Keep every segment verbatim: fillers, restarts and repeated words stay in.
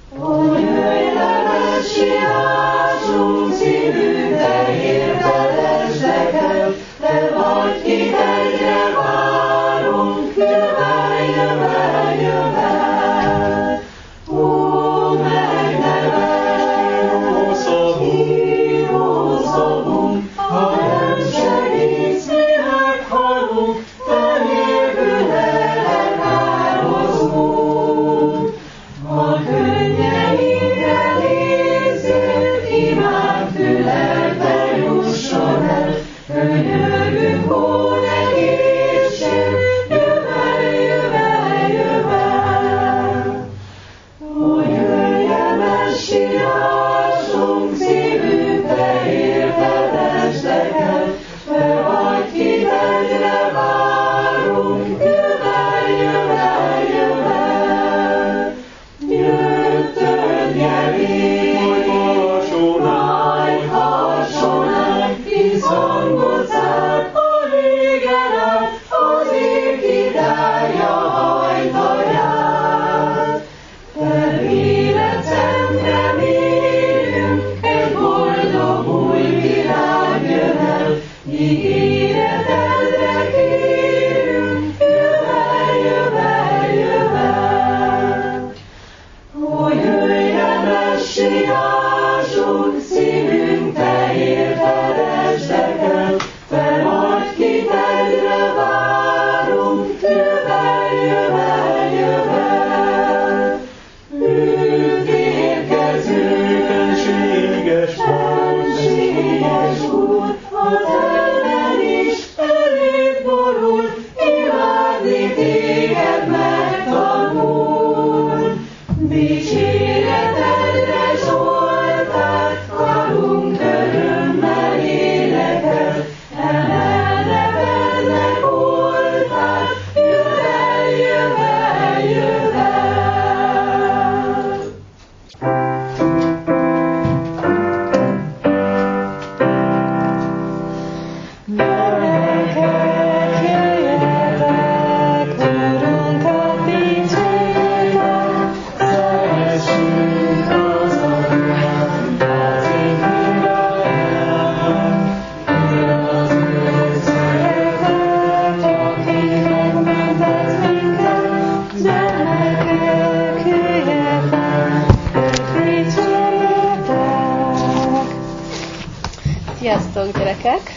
Sziasztok, gyerekek!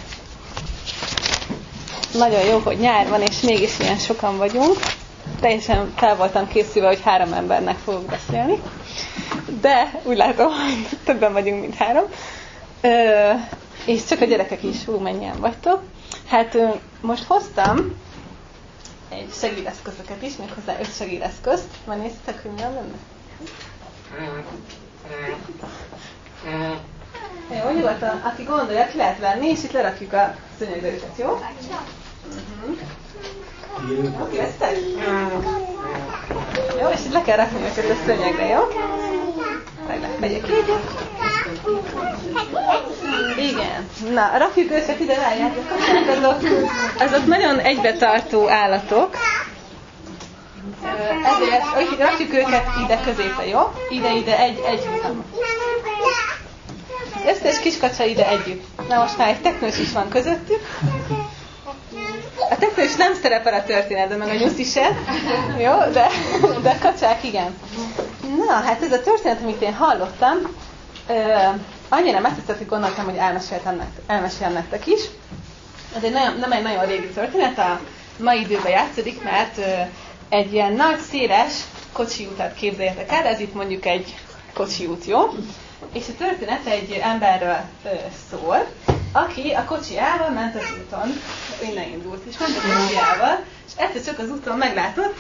Nagyon jó, hogy nyár van, és mégis ilyen sokan vagyunk. Teljesen fel voltam készülve, hogy három embernek fogok beszélni. De úgy látom, hogy többen vagyunk, mint három. Ö, és csak a gyerekek is, hú, mennyien vagytok. Hát most hoztam egy segédeszközöket is, méghozzá öt segédeszközt. Van néztek, hogy milyen lenne? Jó, nyugodtan, aki gondolja, ki lehet venni, és itt lerakjuk a szőnyegre őket, jó? Uh-huh. Oké, vesztek? Jó, és itt le kell rakni őket a szőnyegre, jó? Megyek így. Igen. Na, rakjuk őket ide, várjátok. Azok, azok nagyon egybetartó állatok. Ezért rakjuk őket ide középre, jó? Ide-ide egy, egy. Összes kiskacsa ide együtt. Na most már egy teknős is van közöttük. A teknős nem szerepel a történetben, meg a nyuszi se. Jó, de, de a kacsák igen. Na, hát ez a történet, amit én hallottam, ö, annyira megtetszett, hogy gondoltam, hogy elmeséltem, elmesélem nektek is. Ez egy nagyon, nem egy nagyon régi történet, a mai időben játszódik, mert ö, egy ilyen nagy, széles kocsi utat képzeljetek el, ez itt mondjuk egy kocsi út, jó? És a történet egy emberről ö, szól, aki a kocsijával ment az úton, innen indult, és ment a kocsijával, és egyszer csak az úton meglátott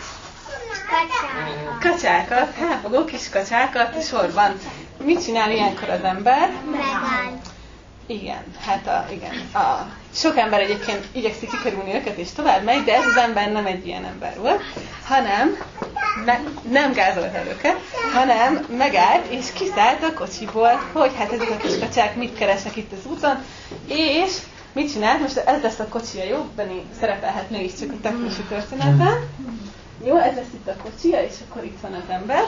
kacsákat, háfogó kis kacsákat sorban. Mit csinál ilyenkor az ember? Megáll. Igen, hát a, igen. A, sok ember egyébként igyekszik kikerülni őket, és tovább megy, de ez az ember nem egy ilyen ember volt, hanem me, nem gázolta őket, hanem megállt, és kiszállt a kocsiból, hogy hát ezek a kis kacsák mit keresnek itt az úton, és mit csinált? Most ez lesz a kocsija, jó? Benni szerepelhet mégiscsak a teknősi történetben. Jó, ez lesz itt a kocsija, és akkor itt van az ember.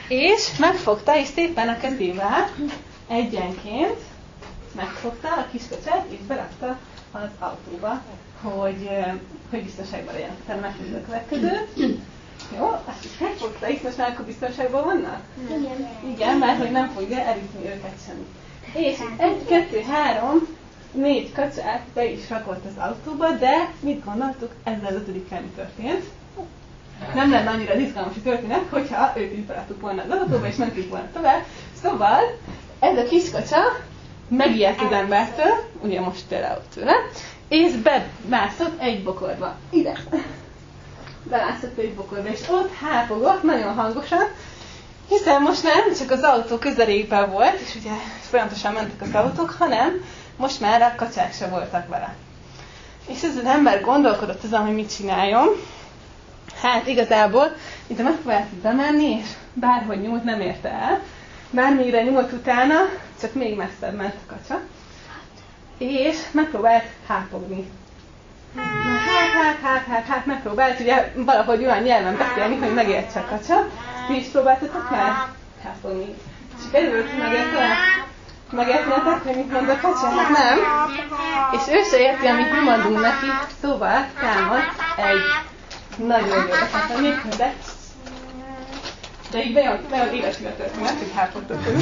És megfogta, és szépen a kezével egyenként megfogta a kis kacsát, és berakta az autóba, hogy, hogy biztonságban legyen. Tehát megfogta a következőt. Jó, azt is megfogta, itt most már akkor biztonságban vannak? Igen. Igen, mert hogy nem fogja elütni őket semmi. És egy, kettő, három, négy kacsát be is rakott az autóba, de mit gondoltuk, ezzel az ötödikkel mi történt? Nem lenne annyira izgalmas a történet, hogyha őt is beraktuk volna az autóba, és mentünk volna tovább. Szóval ez a kis kacsa megijedt az embertől, ugye most például tőle, és bemászott egy bokorba. Ide. Belászott egy bokorba, és ott hápogott nagyon hangosan, hiszen most nem csak az autó közelében volt, és ugye folyamatosan mentek az autók, hanem most már a kacsák se voltak vele. És ez az ember gondolkodott azon, hogy mit csináljon. Hát igazából ide megpróbált bemenni, és bárhogy nyúlt, nem érte el. Bármire nyúlt utána, csak még messzebb ment a kacsa. És megpróbált hápogni. Hát, hát, hát, hát, hát, megpróbált ugye valahogy olyan nyelven beszélni, hogy megértse a kacsa. Ti is próbáltatok már hápogni. És került megérteni? Megértenetek, hogy mit mond a kacsa? Hát nem. És ő se érti, amit mi mondunk neki, szóval támad egy nagyon jó ötletem, méghozzá. De így nagyon, nagyon élesül a történet, hogy hápogtok ő.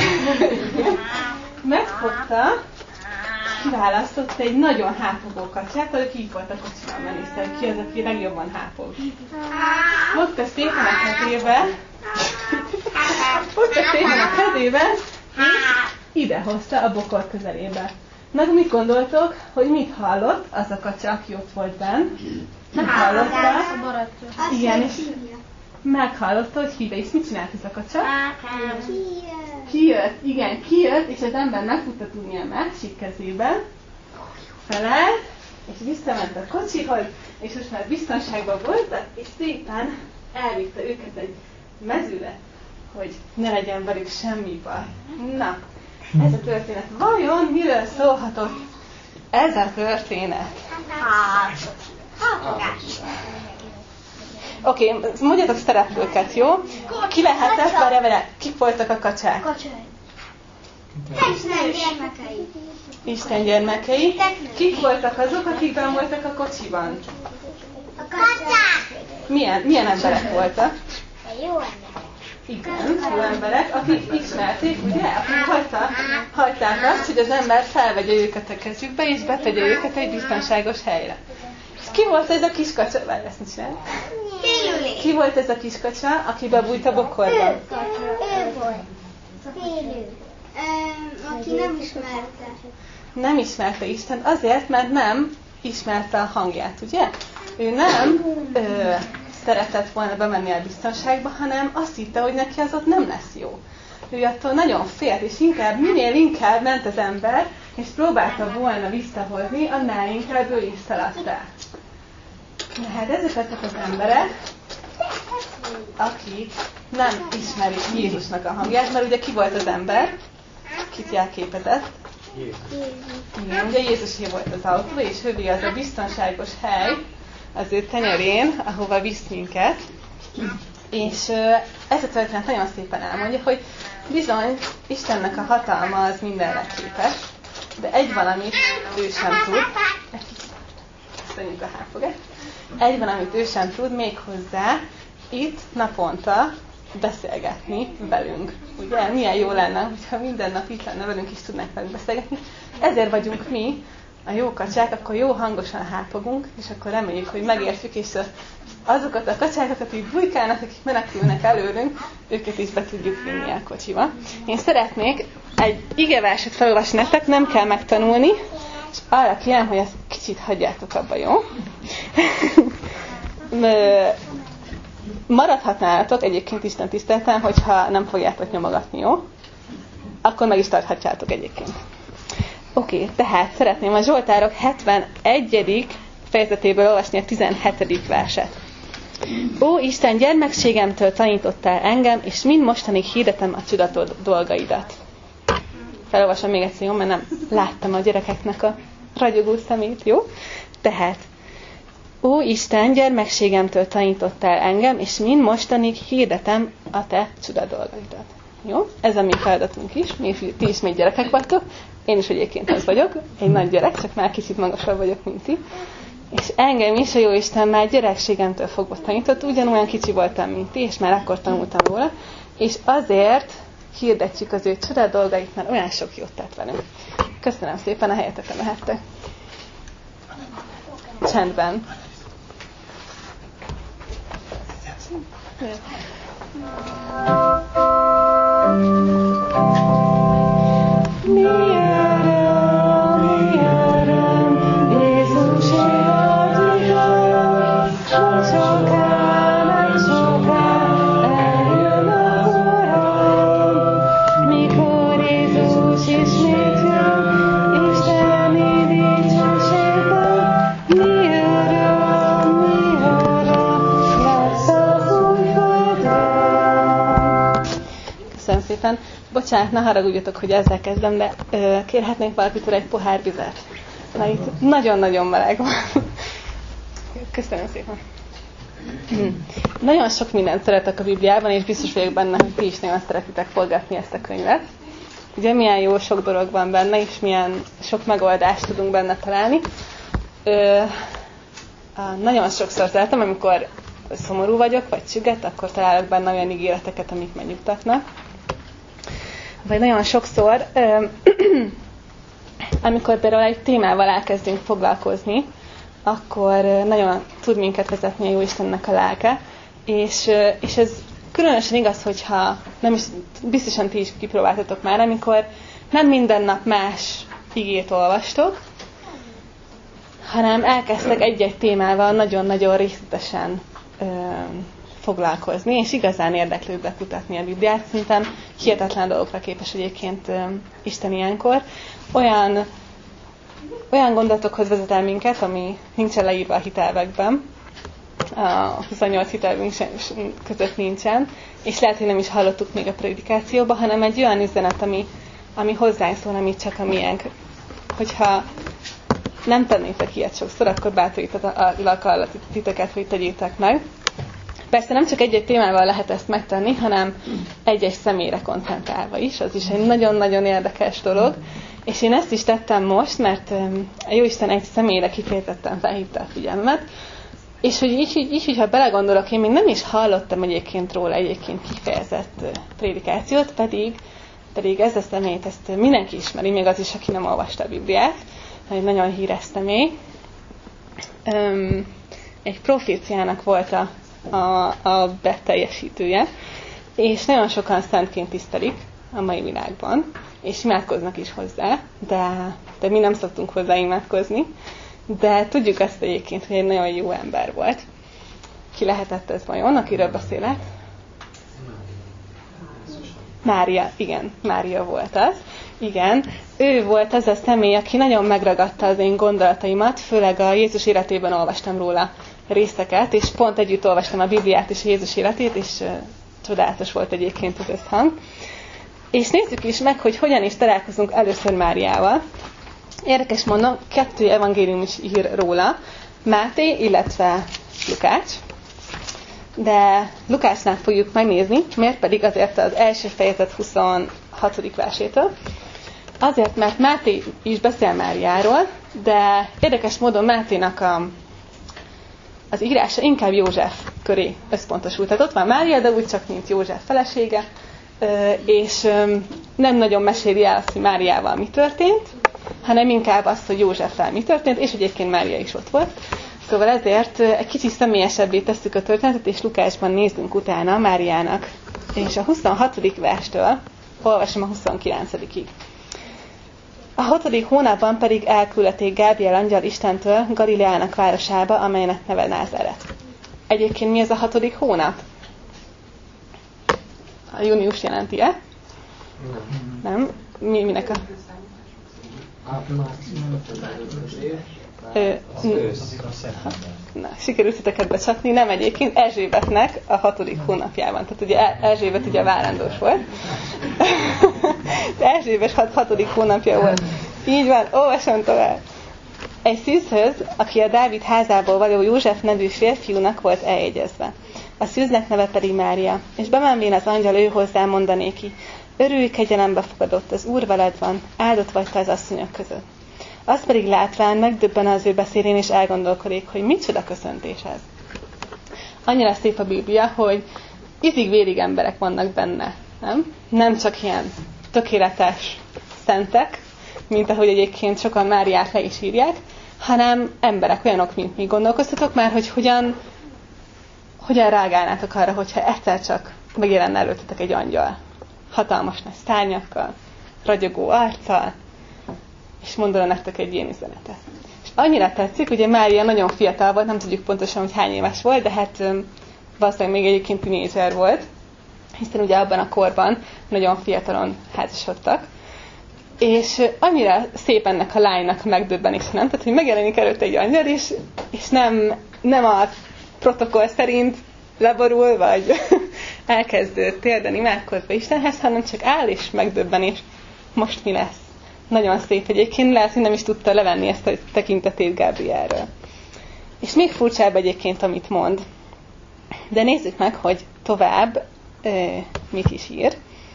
Megfogta, kiválasztott egy nagyon hápogó kacsát, aki így volt a kocsiban menészte, ki az, aki legjobban hápog. Fogta szépen a kezébe, fogta szépen a kezébe, és idehozta a bokor közelébe. Meg mit gondoltok, hogy mit hallott az a kacsa, aki ott volt benn? Meghallotta, igen, és meghallotta, hogy híve, és mit csinált ez a kacsa? Kijött, igen, kijött, és az ember meg tudta tudni a másik kezében, felállt, és visszament a kocsihoz, és most már biztonságban voltak, és szépen elvitte őket egy mezőre, hogy ne legyen velük semmi baj. Na, ez a történet. Vajon miről szólhatott ez a történet? Oké, okay, mondjatok szereplőket, jó? Ki lehetett, várja vele, kik voltak a kacsák? Isten gyermekei. Isten gyermekei. Kik voltak azok, akikben voltak a kocsiban? A kacsák. Milyen, milyen emberek voltak? Jó emberek. Igen, jó emberek, akik ismerték, ugye? Akik hagyta, hagyták azt, hogy az ember felvegye őket a kezükbe, és betegye őket egy biztonságos helyre. És ki volt ez a kis kacsa? Várj, ezt mit csinál? Ki volt ez a kis kacsa, aki bebújt a bokorba? Ő volt. Félő. Aki nem ismerte. Nem ismerte Isten, azért, mert nem ismerte a hangját, ugye? Ő nem ö, szeretett volna bemenni a biztonságba, hanem azt hitte, hogy neki az ott nem lesz jó. Ő attól nagyon félt, és inkább, minél inkább ment az ember, és próbálta volna visszahozni, annál inkább ő is szaladt el. Na hát ezek azok az emberek, akik nem ismerik Jézusnak a hangját, mert ugye ki volt az ember? Kit jelképezett? Igen, ugye Jézusé volt az autó, és ővé az a biztonságos hely az ő tenyerén, ahova visz minket. És ez a történet nagyon szépen elmondja, hogy bizony Istennek a hatalma az mindenre képes, de egy valamit ő sem tud, köszönjük a háfogást, egy valamit ő sem tud méghozzá itt naponta beszélgetni velünk. Ugye, milyen jó lenne, hogyha minden nap itt lenne velünk, és tudnánk velünk beszélgetni. Ezért vagyunk mi, a jó kacsák, akkor jó hangosan hápogunk, és akkor reméljük, hogy megértjük, és azokat a kacsákat, akik bujkálnak, akik menekülnek előlünk, őket is be tudjuk vinni a kocsiba. Én szeretnék egy igeverset felolvasni nektek, nem kell megtanulni, és arra kérem, hogy ezt kicsit hagyjátok abba, jó? Maradhatnátok egyébként Isten tiszteleten, hogyha nem fogjátok nyomogatni, jó? Akkor meg is tarthatjátok egyébként. Oké, okay, tehát szeretném a Zsoltárok hetvenegyedik fejezetéből olvasni a tizenhetedik verset. Ó, Isten, gyermekségemtől tanítottál engem, és mind mostanig hirdetem a csodatos dolgaidat. Felolvasom még egyszer, jó? Mert nem láttam a gyerekeknek a ragyogó szemét, jó? Tehát, Ó Isten, gyermekségemtől tanítottál engem, és mind mostanig hirdetem a te csuda dolgaidat. Jó? Ez a mi feladatunk is. Mi, ti is még gyerekek vagytok. Én is egyébként az vagyok. Egy nagy gyerek, csak már kicsit magasabb vagyok, mint ti. És engem is a Jóisten már gyerekségemtől fogva tanított. Ugyanolyan kicsi voltam, mint ti, és már akkor tanultam róla. És azért hirdetjük az ő csuda dolgait, mert olyan sok jót tett velünk. Köszönöm szépen, a helyetekre mehettek. Csendben. Mi öröm, mi öröm, Jézus jön, soká, nem soká, eljön az Uram. Mikor Jézus ismét jön, Isteni dicsőségben, mi öröm, mi öröm, lesz az új földön. Köszönöm szépen. Bocsánat, ne haragudjatok, hogy ezzel kezdem, de ö, kérhetnénk valakitől egy pohár vizet. Na, itt nagyon-nagyon meleg van. Köszönöm szépen. Nagyon sok mindent szeretek a Bibliában, és biztos vagyok benne, hogy ti is nagyon szeretitek forgatni ezt a könyvet. Ugye milyen jó sok dolog van benne, és milyen sok megoldást tudunk benne találni. Ö, a, nagyon sokszor szeretem, amikor szomorú vagyok, vagy csügget, akkor találok benne olyan ígéreteket, amik megnyugtatnak. Vagy nagyon sokszor, amikor például egy témával elkezdünk foglalkozni, akkor nagyon tud minket vezetni a Jóistennek a lelke, és, és ez különösen igaz, hogyha nem is, biztosan ti is kipróbáltatok már, amikor nem minden nap más igét olvastok, hanem elkezdtek egy-egy témával nagyon-nagyon részletesen foglalkozni, és igazán érdeklődve kutatni a Bibliát. Szerintem hihetetlen dolgokra képes egyébként Isten ilyenkor. Olyan, olyan gondolatokhoz vezet el minket, ami nincsen leírva a hitelvekben. A huszonnyolc hitelvünk között nincsen, és lehet, hogy nem is hallottuk még a predikációban, hanem egy olyan üzenet, ami, ami hozzánk szól, ami csak a miénk. Hogyha nem tennétek ilyet sokszor, akkor bátorítalak arra titeket, hogy tegyétek meg. Persze nem csak egy-egy témával lehet ezt megtenni, hanem egy-egy személyre koncentrálva is. Az is egy nagyon-nagyon érdekes dolog. És én ezt is tettem most, mert a Jóisten egy személyre kifejezetten felhívta a figyelmet. És hogy így, így, így, hogyha belegondolok, én még nem is hallottam egyébként róla egyébként kifejezett prédikációt, pedig, pedig ez a személyt, ezt mindenki ismeri, még az is, aki nem olvasta a Bibliát. Egy nagyon híres személy. Egy proféciának volt a A, a beteljesítője, és nagyon sokan szentként tisztelik a mai világban, és imádkoznak is hozzá, de, de mi nem szoktunk hozzá imádkozni, de tudjuk ezt egyébként, hogy egy nagyon jó ember volt. Ki lehetett ez vajon, akiről beszélek? Mária, igen, Mária volt az. Igen, ő volt az a személy, aki nagyon megragadta az én gondolataimat, főleg a Jézus életében olvastam róla részeket, és pont együtt olvastam a Bibliát és a Jézus életét, és uh, csodálatos volt egyébként az összhang. És nézzük is meg, hogy hogyan is találkozunk először Máriával. Érdekes mondom, kettő evangélium is ír róla, Máté, illetve Lukács. De Lukácsnál fogjuk megnézni, miért pedig azért az első fejezet huszonhatodik versétől. Azért, mert Máté is beszél Máriáról, de érdekes módon Máténak a az írása inkább József köré összpontosult. Tehát ott van Mária, de úgy csak, mint József felesége, és nem nagyon meséli el azt, hogy Máriával mi történt, hanem inkább azt, hogy Józseffel mi történt, és egyébként Mária is ott volt. Szóval ezért egy kicsit személyesebbé tesszük a történetet, és Lukácsban nézzünk utána Máriának. És a huszonhatodik verstől olvasom a huszonkilencedikig. A hatodik hónapban pedig elküldték Gábriel angyal Istentől Galileának városába, amelynek neve Názáret. Egyébként mi ez a hatodik hónap? A június jelenti-e? Nem. Mi, minek a... Ö, na, sikerült titeket becsapni, nem egyébként Erzsébetnek a hatodik hónapjában. Tehát ugye Erzsébet ugye várandós volt. Erzsébet hat, hatodik hónapja volt. Így van, olvasom tovább. egy szűzhöz, aki a Dávid házából való József nevű férfiúnak volt eljegyezve. A szűznek neve pedig Mária, és bemenvén az angyal ő hozzá mondanéki: örülj, kegyelembe fogadott, az Úr veled van, áldott vagy te az asszonyok között. Azt pedig látván megdöbben az ő beszédén, és elgondolkodik, hogy micsoda köszöntés ez. Annyira szép a Biblia, hogy izig-vérig emberek vannak benne, nem? Nem csak ilyen tökéletes szentek, mint ahogy egyébként sokan Máriát le is írják, hanem emberek olyanok, mint mi. Gondolkoztatok már, hogy hogyan, hogyan reagálnátok arra, hogyha egyszer csak megjelenne előttetek egy angyal. Hatalmas nagy szárnyakkal, ragyogó arccal, és mondana nektek egy ilyen üzenetet. És annyira tetszik, ugye Mária nagyon fiatal volt, nem tudjuk pontosan, hogy hány éves volt, de hát valószínűleg még egyébként tínédzser volt, hiszen ugye abban a korban nagyon fiatalon házasodtak. És annyira szép ennek a lánynak a megdöbbenése, nem? Tehát, hogy megjelenik előtte egy angyal, és, és nem, nem a protokoll szerint leborul, vagy elkezd térden imádkozva Istenhez, hanem csak áll és megdöbben, és most mi lesz? Nagyon szép egyébként, lehet, hogy nem is tudta levenni ezt a tekintetét Gabrielről. És még furcsább egyébként, amit mond. De nézzük meg, hogy tovább euh, mit is ír.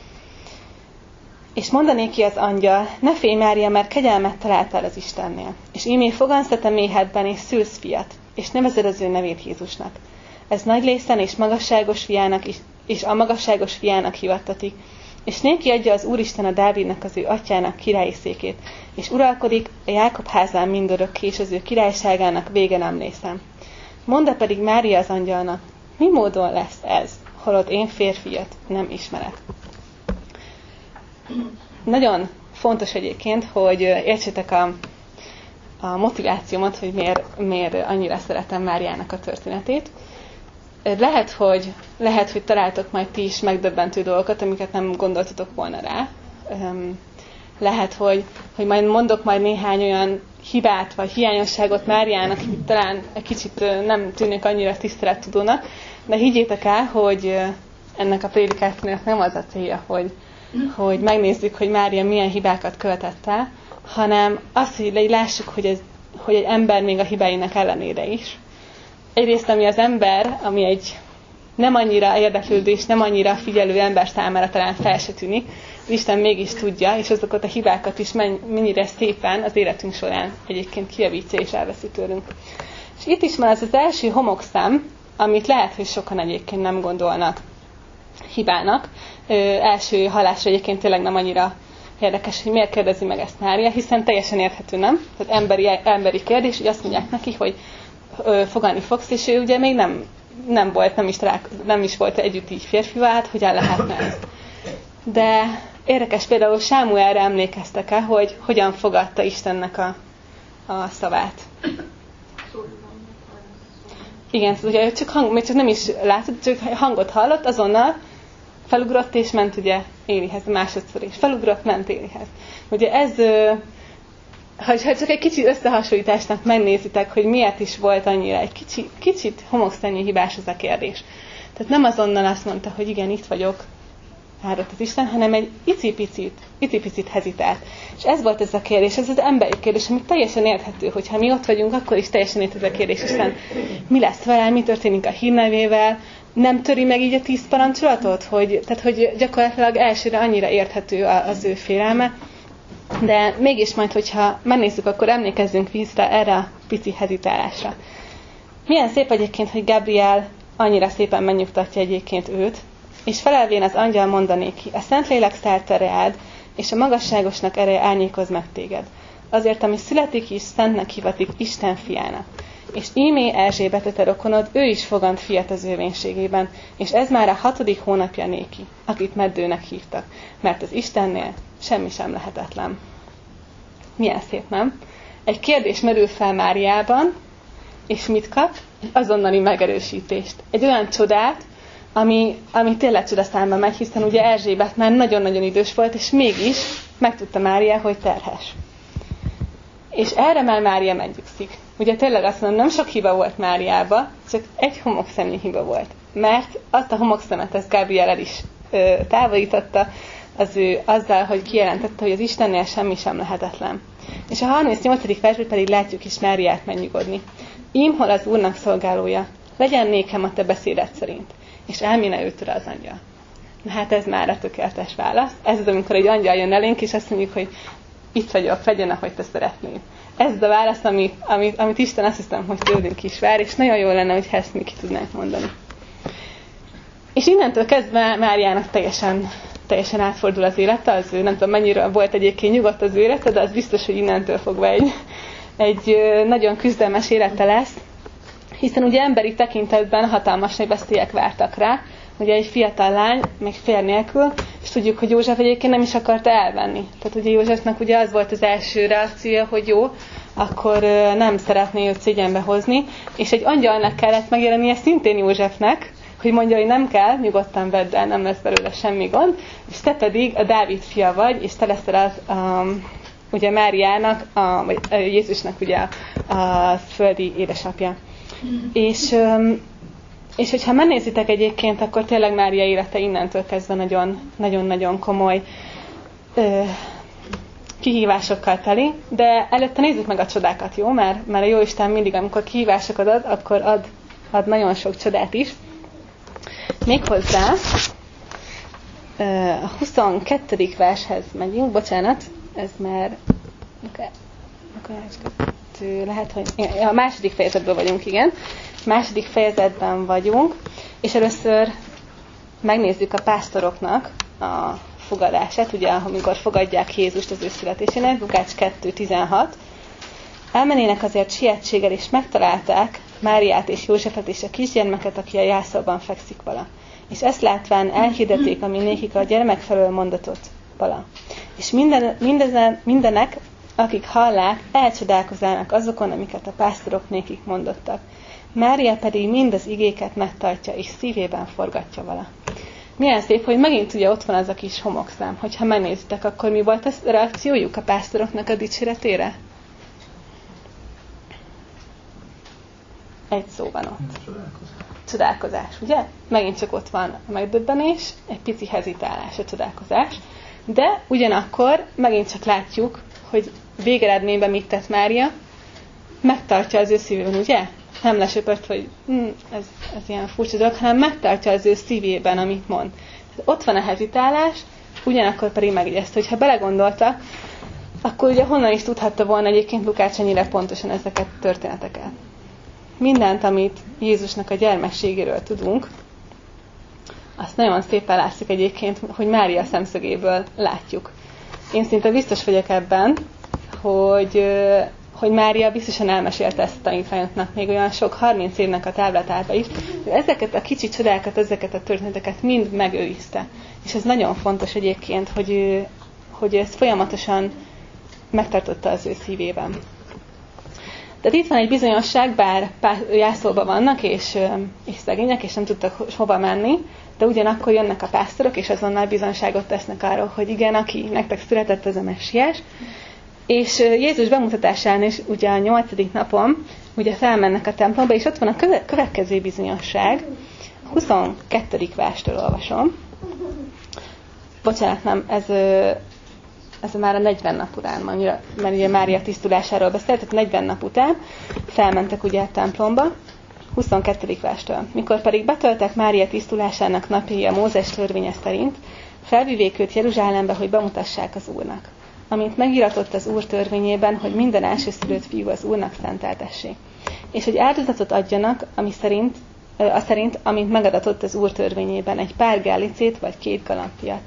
És mondanéki az angyal: ne félj, Mária, mert kegyelmet találtál az Istennél. És ímé fogansz a te méhedben, és szülsz fiat, és nevezed az ő nevét Jézusnak. Ez nagy lészen és magasságos fiának is, és a magasságos fiának hivattatik. És néki adja az Úristen a Dávidnak, az ő atyának királyi székét, és uralkodik a Jákob házán mindörökké, és az ő királyságának vége nem lészen. Mondd pedig Mária az angyalnak: mi módon lesz ez, holott én férfiat nem ismerek. Nagyon fontos egyébként, hogy értsétek a, a motivációmat, hogy miért, miért annyira szeretem Máriának a történetét. Lehet hogy, lehet, hogy találtok majd ti is megdöbbentő dolgokat, amiket nem gondoltatok volna rá. Lehet, hogy, hogy majd mondok majd néhány olyan hibát vagy hiányosságot Máriának, amit talán egy kicsit nem tűnik annyira tisztelettudónak, de higgyétek el, hogy ennek a prédikációnak nem az a célja, hogy, hogy megnézzük, hogy Mária milyen hibákat követett el, hanem azt, hogy lássuk, hogy, ez, hogy egy ember még a hibáinak ellenére is. Egyrészt, ami az ember, ami egy nem annyira érdeklődő és nem annyira figyelő ember számára talán fel se tűnik, Isten mégis tudja, és azokat a hibákat is mennyire szépen az életünk során egyébként kijavítja és elveszi tőlünk. És itt is van az az első homokszám, amit lehet, hogy sokan egyébként nem gondolnak hibának. Ö, első hallásra egyébként tényleg nem annyira érdekes, hogy miért kérdezi meg ezt Mária, hiszen teljesen érthető, nem? Tehát emberi, emberi kérdés, hogy azt mondják neki, hogy ö, fogadni fogsz, és ő ugye még nem, nem volt, nem is, találkoz, nem is volt együtt így férfival, hát hogyan lehetne ez. De érdekes például Sámuelre emlékeztek-e, hogy hogyan fogadta Istennek a, a szavát. Igen, ugye csak, hang, még csak nem is látott, csak hangot hallott, azonnal felugrott és ment ugye Élihez, másodszor is felugrott, ment Élihez. Ugye ez, ha csak egy kicsit összehasonlításnak megnézitek, hogy miért is volt annyira egy kicsi, kicsit homokszennyi hibás ez a kérdés. Tehát nem azonnal azt mondta, hogy igen, itt vagyok, áldott az Isten, hanem egy icipicit, icipicit hezitált. És ez volt ez a kérdés, ez az emberi kérdés, ami teljesen érthető, hogyha mi ott vagyunk, akkor is teljesen érthető a kérdés, Isten mi lesz vele, mi történik a hírnevével, nem töri meg így a tíz parancsolatot, hogy, tehát hogy gyakorlatilag elsőre annyira érthető az ő félelme, de mégis majd, hogyha megnézzük, akkor emlékezzünk vissza erre a pici hezitálásra. Milyen szép egyébként, hogy Gabriel annyira szépen megnyugtatja egyébként őt, és felelvén az angyal mondanéki: a Szentlélek száll te reád, és a magasságosnak ereje árnyékoz meg téged. Azért, ami születik is, szentnek hivatik Isten fiának. És ímé Erzsébet a te rokonod, ő is fogant fiat az ővénységében, és ez már a hatodik hónapja néki, akit meddőnek hívtak, mert az Istennél semmi sem lehetetlen. Milyen szép, nem? Egy kérdés merül fel Máriában, és mit kap? Azonnali megerősítést. Egy olyan csodát, ami, ami tényleg csodaszámba megy, hiszen ugye Erzsébet már nagyon-nagyon idős volt, és mégis megtudta Mária, hogy terhes. És erre már Mária megnyugszik. Ugye tényleg azt mondom, nem sok hiba volt Máriába, csak egy homokszemnyi hiba volt. Mert azt a homokszemet, ezt Gabriel el is ö, távolította, az ő azzal, hogy kijelentette, hogy az Istennél semmi sem lehetetlen. És a harmincnyolcadik versben pedig látjuk is Máriát megnyugodni. Ím hol az Úrnak szolgálója, legyen nékem a te beszéded szerint, és elmine őtől az angyal. Na hát ez már a tökéletes válasz. Ez az, amikor egy angyal jön elénk, és azt mondjuk, hogy itt vagyok, legyen, ahogy te szeretnéd. Ez az a válasz, amit, amit, amit Isten azt hiszem, hogy tőlünk is vár, és nagyon jó lenne, hogy ezt mi ki tudnánk mondani. És innentől kezdve Máriának teljesen, teljesen átfordul az élete, az ő, nem tudom mennyire volt egyébként nyugodt az élete, de az biztos, hogy innentől fogva egy, egy nagyon küzdelmes élete lesz, hiszen ugye emberi tekintetben hatalmas nagy veszélyek vártak rá, ugye egy fiatal lány, még férj nélkül, és tudjuk, hogy József egyébként nem is akarta elvenni. Tehát ugye Józsefnek ugye az volt az első reakciója, hogy jó, akkor nem szeretné őt szégyenbe hozni, és egy angyalnak kellett megjelennie szintén Józsefnek, hogy mondja, hogy nem kell, nyugodtan vedd el, nem lesz belőle semmi gond, és te pedig a Dávid fia vagy, és te leszel az um, ugye Máriának, a, vagy Jézusnak ugye a, a földi édesapja. Mm. És, um, és hogyha megnézitek egyébként, akkor tényleg Mária élete innentől kezdve nagyon-nagyon komoly uh, kihívásokkal teli, de előtte nézzük meg a csodákat, jó? Mert, mert a Jóisten mindig, amikor kihívásokat ad, akkor ad, ad nagyon sok csodát is. Méghozzá a huszonkettedik vershez megyünk, bocsánat, ez már lehet, hogy a második fejezetben vagyunk, igen. Második fejezetben vagyunk, és először megnézzük a pásztoroknak a fogadását, ugye, amikor fogadják Jézust az ő születésének, Lukács kettő tizenhat. Elmenének azért sietséggel, és megtalálták Máriát és Józsefet és a kisgyermeket, aki a jászolban fekszik vala. És ezt látván elhirdették, ami nékik a gyermek felől mondatot vala. És minden, mindezen, mindenek, akik hallák, elcsodálkozának azokon, amiket a pásztorok nékik mondottak. Mária pedig mind az igéket megtartja, és szívében forgatja vala. Milyen szép, hogy megint ugye ott van az a kis homokszám. Hogyha megnézitek, akkor mi volt a reakciójuk a pásztoroknak a dicséretére? Egy szó van ott. Csodálkozás. Csodálkozás, ugye? Megint csak ott van a megdöbbenés, egy pici hezitálás, a csodálkozás. De ugyanakkor megint csak látjuk, hogy végeredményben mit tett Mária, megtartja az ő szívében, ugye? Nem lesöpört, hogy hm, ez, ez ilyen furcsa dolog, hanem megtartja az ő szívében, amit mond. Ott van a hezitálás, ugyanakkor pedig megjegyezte, hogy ha belegondoltak, akkor ugye honnan is tudhatta volna egyébként Lukács ennyire pontosan ezeket a történeteket. Mindent, amit Jézusnak a gyermekségéről tudunk, azt nagyon szépen látszik egyébként, hogy Mária szemszögéből látjuk. Én szinte biztos vagyok ebben, hogy, hogy Mária biztosan elmesélte ezt a tanítványoknak még olyan sok, harminc évnek a táblatába is, hogy ezeket a kicsi csodákat, ezeket a történeteket mind megőrizte. És ez nagyon fontos egyébként, hogy, ő, hogy ezt folyamatosan megtartotta az ő szívében. Tehát itt van egy bizonyosság, bár jászolban vannak, és, és szegények, és nem tudtak hova menni, de ugyanakkor jönnek a pásztorok, és azonnal bizonyságot tesznek arról, hogy igen, aki nektek született, az a messiás. És Jézus bemutatásán is ugye a nyolcadik napon ugye felmennek a templomba, és ott van a következő bizonyosság, huszonkettedik verstől olvasom. Bocsánat, nem, ez... ez már a negyven nap után, mert ugye Mária tisztulásáról beszélt, tehát negyven nap után felmentek ugye a templomba, huszonkettedik verstől. Mikor pedig betöltek Mária tisztulásának napjai a Mózes törvénye szerint, felvivék őt Jeruzsálembe, hogy bemutassák az Úrnak. Amint megiratott az Úr törvényében, hogy minden elsőszülött fiú az Úrnak szenteltessék. És hogy áldozatot adjanak, ami szerint, az szerint, amint megadatott az Úr törvényében, egy pár gálicét vagy két galambfiat.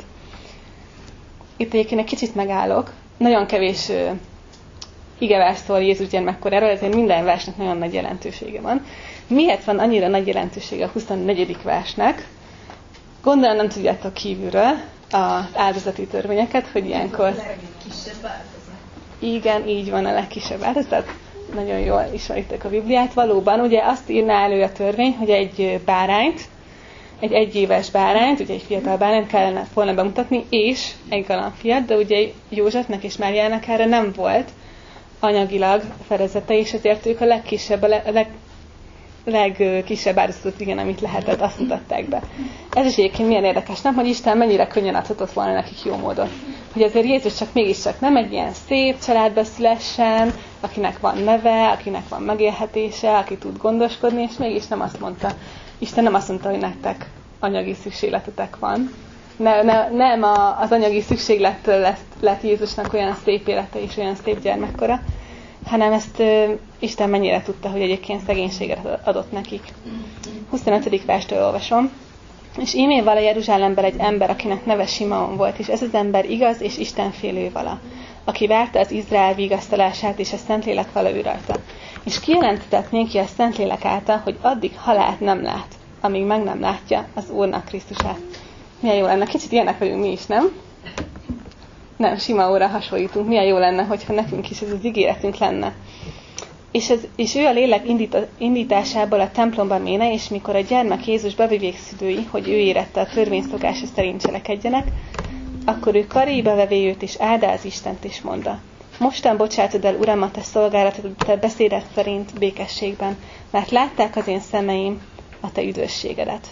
Itt egyébként egy kicsit megállok. Nagyon kevés uh, igevers szól Jézus gyermekkoráról, ezért minden versnek nagyon nagy jelentősége van. Miért van annyira nagy jelentősége a huszonnegyedik versnek? Gondolom nem tudjátok kívülről az áldozati törvényeket, hogy ilyenkor... A legkisebb áldozat. Igen, így van, a legkisebb áldozat. Nagyon jól ismeritek a Bibliát. Valóban, ugye azt írná elő a törvény, hogy egy bárányt, egy egyéves bárányt, ugye egy fiatal bárányt kellene volna bemutatni, és egy galambfiat, de ugye Józsefnek és Máriának erre nem volt anyagilag fedezete, és ezért ők a legkisebb, a leg, legkisebb áldozatot, igen, amit lehetett, azt mutatták be. Ez is egyébként milyen érdekes, nem? Hogy Isten mennyire könnyen adhatott volna nekik jó módon. Hogy azért Jézus csak mégiscsak nem egy ilyen szép családba szülessen, akinek van neve, akinek van megélhetése, aki tud gondoskodni, és mégis nem azt mondta. Isten nem azt mondta, hogy nektek anyagi szükségletetek van. Ne, ne, nem a, az anyagi szükséglettől lett, lett Jézusnak olyan szép élete és olyan szép gyermekkora, hanem ezt uh, Isten mennyire tudta, hogy egyébként szegénységet adott nekik. huszonötödik verstől olvasom. És íme vala Jeruzsálemben egy ember, akinek neve Simeon volt, és ez az ember igaz és istenfélő vala, aki várta az Izrael vigasztalását, és a Szentlélek vala ő rajta. És kijelentetett néki a Szentlélek által, hogy addig halált nem lát, amíg meg nem látja az Úrnak Krisztusát. Milyen jó lenne, kicsit ilyenek vagyunk mi is, nem? Nem, Simeonra hasonlítunk. Milyen jó lenne, hogyha nekünk is ez az ígéretünk lenne. És, ez, és ő a lélek indít, indításából a templomba méne, és mikor a gyermek Jézus bevivék szülői, hogy ő érette a törvény szokása szerint cselekedjenek, akkor ő karéba vevé őt, és áldá az Istent, és mondta: Mostan bocsátod el, Uram, a te szolgálatod, a te beszédet szerint békességben, mert látták az én szemeim a te üdvösségedet.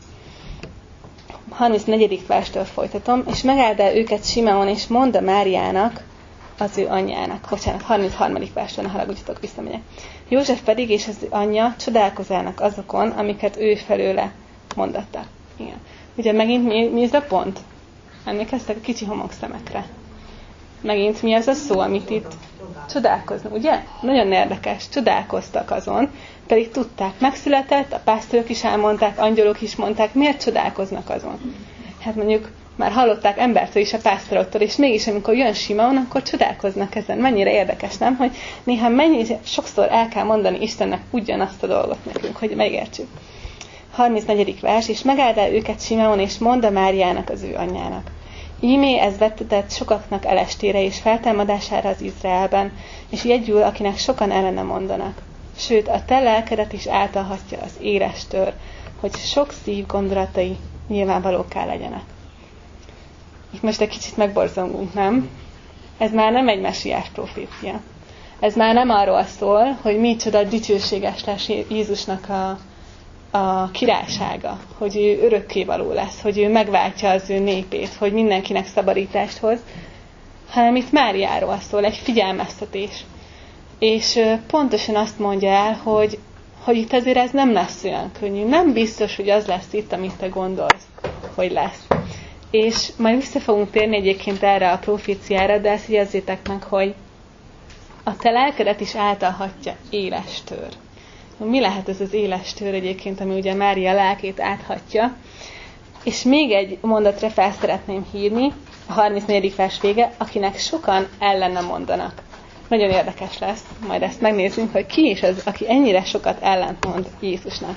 harmincnegyedik verstől folytatom, és megáldá őket Simeon, és mondta Máriának, az ő anyjának. Bocsánat, harmincharmadik verstől, ne haragudjatok, visszamegyek. József pedig és az anyja csodálkozának azokon, amiket ő felőle mondattak. Igen. Ugye megint mi, mi ez a pont? Emlékeztek a kicsi homokszemekre. Megint mi az a szó, amit itt csodálkozni, ugye? Nagyon érdekes, csodálkoztak azon, pedig tudták, megszületett, a pásztorok is elmondták, angyalok is mondták, miért csodálkoznak azon? Hát mondjuk már hallották embertől is, a pásztoroktól, és mégis amikor jön Simeon, akkor csodálkoznak ezen. Mennyire érdekes, nem? Hogy néha mennyi, sokszor el kell mondani Istennek ugyanazt a dolgot nekünk, hogy megértsük. harmincnegyedik vers, és megáldá őket Simeon, és mondta Máriának, az ő anyjának: Ímé ez vettetett sokaknak elestére és feltámadására az Izraelben, és jegyül, akinek sokan ellene mondanak. Sőt, a te lelkedet is általhatja az éles tör, hogy sok szív gondolatai nyilvánvalókká legyenek. Itt most egy kicsit megborzongunk, nem? Ez már nem egy messiás profécia. Ez már nem arról szól, hogy micsoda dicsőséges lesz Jézusnak a, a királysága, hogy ő örökkévaló lesz, hogy ő megváltja az ő népét, hogy mindenkinek szabadítást hoz, hanem itt Máriáról szól, egy figyelmeztetés. És pontosan azt mondja el, hogy, hogy itt azért ez nem lesz olyan könnyű. Nem biztos, hogy az lesz itt, amit te gondolsz, hogy lesz. És majd vissza fogunk térni egyébként erre a proféciára, de ezt jegyezzétek meg, hogy a te lelkedet is általhatja éles tör. Mi lehet ez az éles tör egyébként, ami ugye Mária lelkét áthatja? És még egy mondatra fel szeretném hívni, a harmincnegyedik vers vége, akinek sokan ellene mondanak. Nagyon érdekes lesz, majd ezt megnézzünk, hogy ki is az, aki ennyire sokat ellentmond Jézusnak.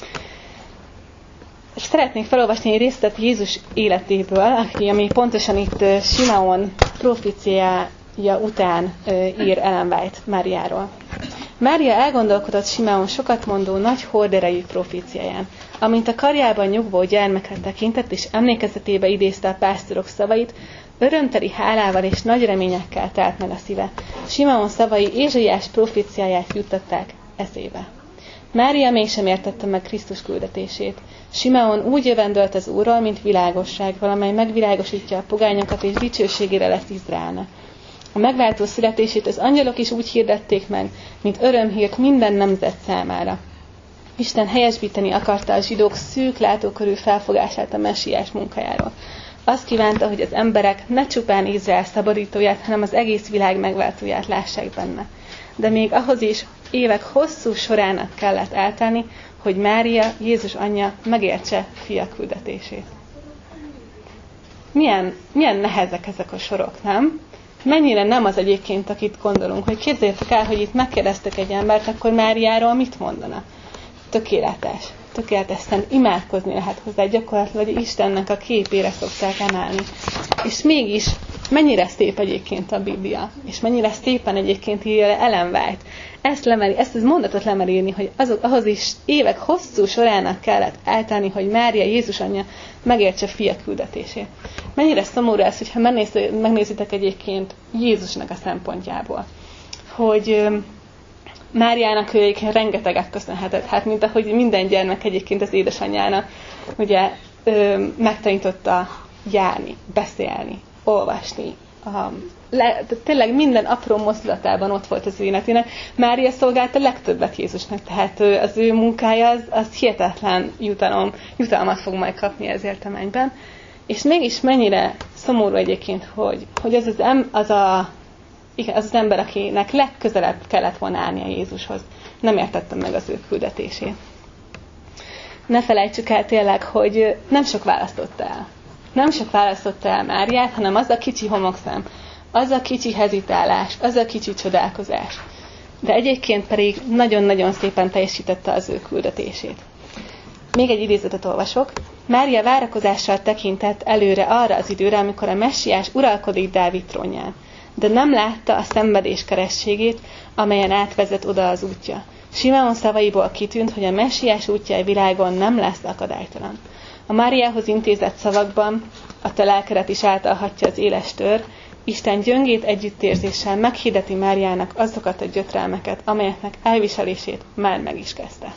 És szeretnék felolvasni egy részletet Jézus életéből, aki, ami pontosan itt Simeon proféciája után ír Ellen White Máriáról. Mária elgondolkodott Simeon sokat mondó nagy horderejű proféciáján, amint a karjában nyugvó gyermekre tekintett, és emlékezetébe idézte a pásztorok szavait, örömteli hálával és nagy reményekkel telt meg a szíve. Simeon szavai Ézsaiás proféciáját juttatták eszébe. Mária mégsem értette meg Krisztus küldetését. Simeon úgy jövendölt az Úrról, mint világosság, valamely megvilágosítja a pogányokat, és dicsőségére lesz Izraelnek. A megváltó születését az angyalok is úgy hirdették meg, mint örömhírt minden nemzet számára. Isten helyesbíteni akarta a zsidók szűk látókörű felfogását a messiás munkájáról. Azt kívánta, hogy az emberek ne csupán Izrael szabadítóját, hanem az egész világ megváltóját lássák benne. De még ahhoz is évek hosszú sorának kellett eltelni, hogy Mária, Jézus anyja megértse fia küldetését. Milyen, milyen nehezek ezek a sorok, nem? Mennyire nem az egyébként, akit gondolunk, hogy képzeljétek el, hogy itt megkérdeztek egy embert, akkor Máriáról mit mondana? Tökéletes. Tökéletesen imádkozni lehet hozzá, gyakorlatilag Istennek a képére szokták emelni. És mégis mennyire szép egyébként a Biblia, és mennyire szépen egyébként írja le Ellen White. Ezt, lemeri, ezt az mondatot lemeri írni, hogy azok, ahhoz is évek hosszú sorának kellett eltelni, hogy Mária, Jézus anyja megértse fia küldetését. Mennyire szomorú ez, hogyha megnézitek egyébként Jézusnak a szempontjából. Hogy Máriának ő egyébként rengeteget köszönhetett, hát mint ahogy minden gyermek egyébként az édesanyjának ugye ö, megtanította járni, beszélni, olvasni. A, le, tényleg minden apró mozdulatában ott volt az életének. Mária szolgálta legtöbbet Jézusnak, tehát ö, az ő munkája az, az hihetetlen jutalom, jutalmat fog majd kapni ezért a mennyben. És mégis mennyire szomorú egyébként, hogy, hogy az, az, em, az, a, igen, az az ember, akinek legközelebb kellett volna állnia Jézushoz, nem értette meg az ő küldetését. Ne felejtsük el tényleg, hogy nem sok választotta el. Nem sok választotta el Máriát, hanem az a kicsi homokszem, az a kicsi hezitálás, az a kicsi csodálkozás. De egyébként pedig nagyon-nagyon szépen teljesítette az ő küldetését. Még egy idézetet olvasok. Mária várakozással tekintett előre arra az időre, amikor a messiás uralkodik Dávid trónján, de nem látta a szenvedés kerességét, amelyen átvezet oda az útja. Simeon szavaiból kitűnt, hogy a messiás útja a világon nem lesz akadálytalan. A Máriához intézett szavakban a te lelkedet is általhatja az éles tör, Isten gyöngét együttérzéssel meghirdeti Máriának azokat a gyötrelmeket, amelyeknek elviselését már meg is kezdte.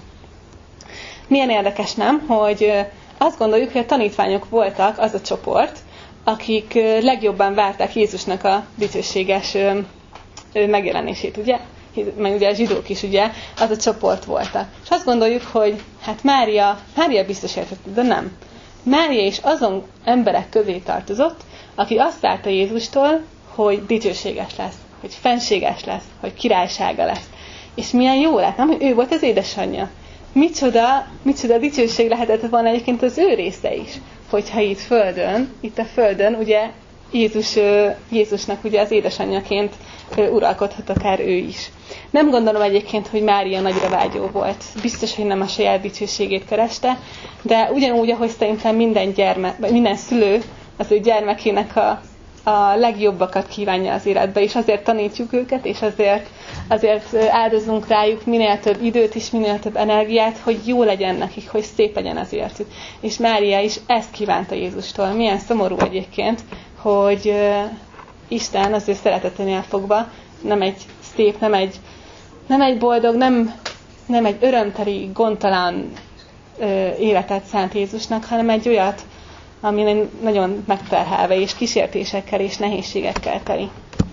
Milyen érdekes, nem, hogy azt gondoljuk, hogy a tanítványok voltak az a csoport, akik legjobban várták Jézusnak a dicsőséges megjelenését, ugye? Meg ugye a zsidók is, ugye, az a csoport voltak. És azt gondoljuk, hogy hát Mária, Mária biztos értette, de nem. Mária is azon emberek közé tartozott, aki azt várta Jézustól, hogy dicsőséges lesz, hogy fenséges lesz, hogy királysága lesz. És milyen jó lett, nem? Hogy ő volt az édesanyja. Micsoda, micsoda dicsőség lehetett volna egyébként az ő része is, hogyha itt földön, itt a földön, ugye Jézus, Jézusnak ugye az édesanyjaként uralkodhat akár ő is. Nem gondolom egyébként, hogy Mária nagyra vágyó volt. Biztos, hogy nem a saját dicsőségét kereste, de ugyanúgy, ahogy szerintem minden, gyermek, minden szülő az ő gyermekének a, a legjobbakat kívánja az életbe, és azért tanítjuk őket, és azért, azért áldozunk rájuk minél több időt és minél több energiát, hogy jó legyen nekik, hogy szép legyen az életük. És Mária is ezt kívánta Jézustól. Milyen szomorú egyébként, hogy uh, Isten az ő szereteténél fogva nem egy szép, nem egy, nem egy boldog, nem, nem egy örömteli, gondtalan uh, életet szánt Jézusnak, hanem egy olyat, ami nagyon megterhelve, és kísértésekkel és nehézségekkel teli.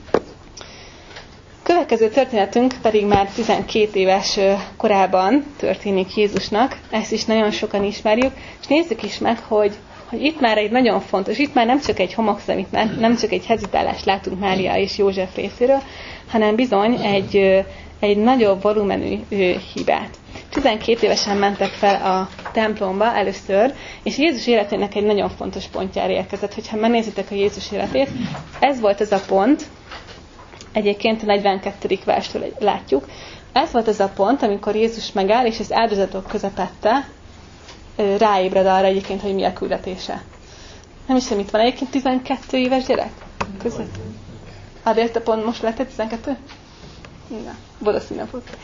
Következő történetünk pedig már tizenkét éves korában történik Jézusnak, ezt is nagyon sokan ismerjük, és nézzük is meg, hogy, hogy itt már egy nagyon fontos, itt már nem csak egy homokszem, itt már nem csak egy hezitálást látunk Mária és József részéről, hanem bizony egy, egy nagyobb volumenű hibát. tizenkét évesen mentek fel a templomba először, és Jézus életének egy nagyon fontos pontjára érkezett. Hogyha megnézitek a Jézus életét, ez volt az a pont, egyébként a negyvenkettedik verstől látjuk, ez volt az a pont, amikor Jézus megáll, és az áldozatok közepette ráébred arra egyébként, hogy mi a küldetése. Nem is sem itt van egyébként tizenkét éves gyerek között. Adért a pont most lett tizenkettő? Na, boldog színapot.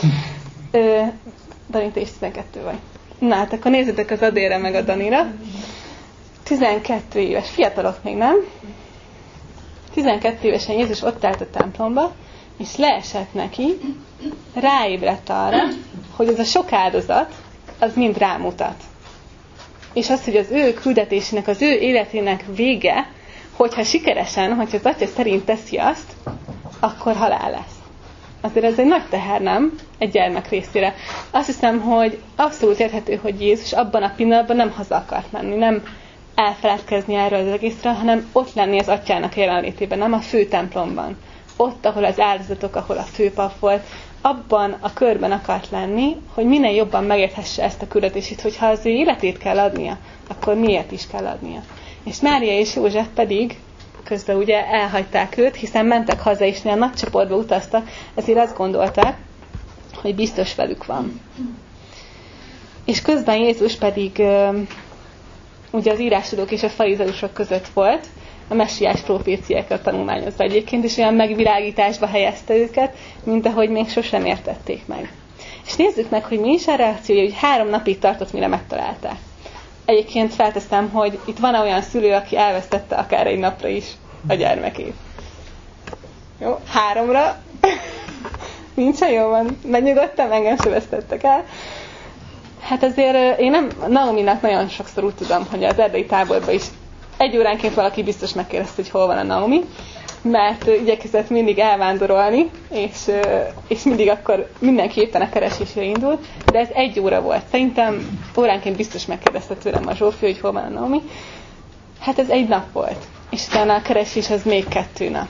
Dani, te is tizenkettő vagy. Na, hát akkor nézzétek az Adélre meg a Danira. tizenkét éves, fiatalok még, nem? tizenkét évesen Jézus ott állt a templomba, és leesett neki, ráébredt arra, hogy ez a sok áldozat, az mind rámutat. És az, hogy az ő küldetésének, az ő életének vége, hogyha sikeresen, hogyha az Atya szerint teszi azt, akkor halál lesz. Azért ez egy nagy teher, nem? Egy gyermek részére. Azt hiszem, hogy abszolút érthető, hogy Jézus abban a pillanatban nem haza akart menni, nem elfeledkezni erről az egészről, hanem ott lenni az Atyának jelenlétében, nem a fő templomban. Ott, ahol az áldozatok, ahol a főpap volt, abban a körben akart lenni, hogy minél jobban megérthesse ezt a küldetését, hogyha az ő életét kell adnia, akkor miért is kell adnia. És Mária és József pedig közben ugye elhagyták őt, hiszen mentek haza, és néha nagy csoportba utaztak, ezért azt gondolták, hogy biztos velük van. És közben Jézus pedig ugye az írástudók és a farizeusok között volt, a messiás proféciákat tanulmányozva egyébként, és olyan megvilágításba helyezte őket, mint ahogy még sosem értették meg. És nézzük meg, hogy mi is a reakciója, hogy három napig tartott, mire megtalálták. Egyébként felteszem, hogy itt van olyan szülő, aki elvesztette akár egy napra is a gyermekét. Jó? Háromra? Nincsen jól van? Megnyugodtam, engem se vesztettek el. Hát azért én nem, Naominak nagyon sokszor úgy tudom, hogy az erdei táborban is egy óránként valaki biztos megkérdezte, hogy hol van a Naomi, mert igyekezett mindig elvándorolni, és, és mindig akkor mindenki éppen a keresésre indult, de ez egy óra volt. Szerintem óránként biztos megkérdezte tőlem a Zsófi, hogy hol van a Naomi. Hát ez egy nap volt, és utána a keresés az még kettő nap.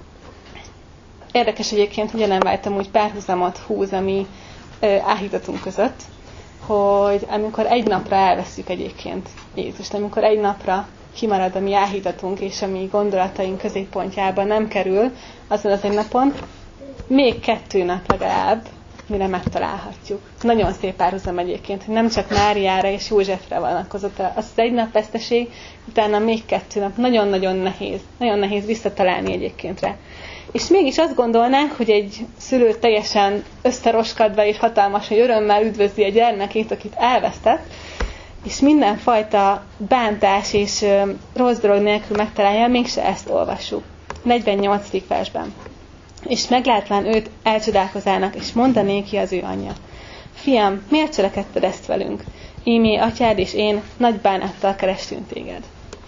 Érdekes egyébként, hogy nem váltam úgy párhuzamot húz a mi áhítatunk között, hogy amikor egy napra elveszük egyébként Jézust, amikor egy napra kimarad a mi áhítatunk, és a mi gondolataink középpontjába nem kerül azon az egy napon, még kettő nap legalább, mire megtalálhatjuk. Nagyon szép párhuzam egyébként, hogy nem csak Máriára és Józsefre vonatkozott az az egy nap veszteség, utána még kettő nap. Nagyon-nagyon nehéz. Nagyon nehéz visszatalálni egyébként rá. És mégis azt gondolnánk, hogy egy szülő teljesen összeroskadva és hatalmas, hogy örömmel üdvözli a gyermekét, akit elvesztett, és mindenfajta bántás és ö, rossz dolog nélkül megtalálja, mégse ezt olvassuk. negyvennyolcadik versben. És meglátván őt elcsodálkozának, és mondané ki az ő anyja. Fiam, miért cselekedted ezt velünk? Ímé, atyád és én nagy bánattal kerestünk téged.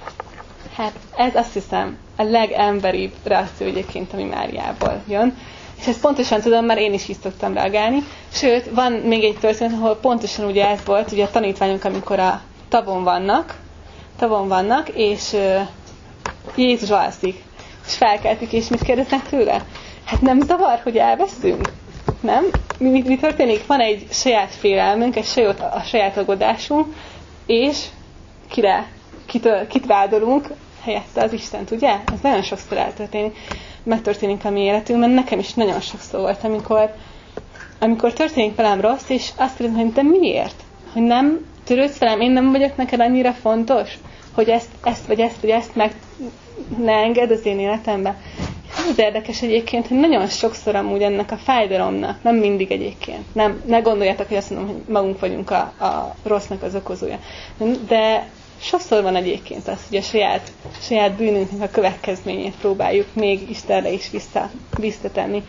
Hát ez azt hiszem a legemberibb reakció egyébként, ami Máriából jön. És ezt pontosan tudom, mert én is így szoktam reagálni. Sőt, van még egy történet, ahol pontosan ugye ez volt, ugye a tanítványok, amikor a tavon vannak, tavon vannak, és uh, Jézus alszik, és felkeltik, és mit kérdeznek tőle? Hát nem zavar, hogy elveszünk? Nem? Mi, mi, mi történik? Van egy saját félelmünk, egy saját, a saját aggódásunk, és kire, kitől, kit vádolunk helyette az Istent, ugye? Ez nagyon sokszor eltörténik. Megtörténik a mi életünkben, nekem is nagyon sokszor volt, amikor, amikor történik velem rossz, és azt kérdezem, hogy de miért? Hogy nem törődsz velem, én nem vagyok neked annyira fontos, hogy ezt, ezt vagy ezt vagy ezt meg ne engedd az én életembe. Ez az érdekes egyébként, hogy nagyon sokszor amúgy ennek a fájdalomnak, nem mindig egyébként, nem, ne gondoljátok, hogy azt mondom, hogy magunk vagyunk a, a rossznak az okozója, de sokszor van egyébként az, hogy a saját, saját bűnünknek a következményét próbáljuk még Istenre is vissza, visszatenni.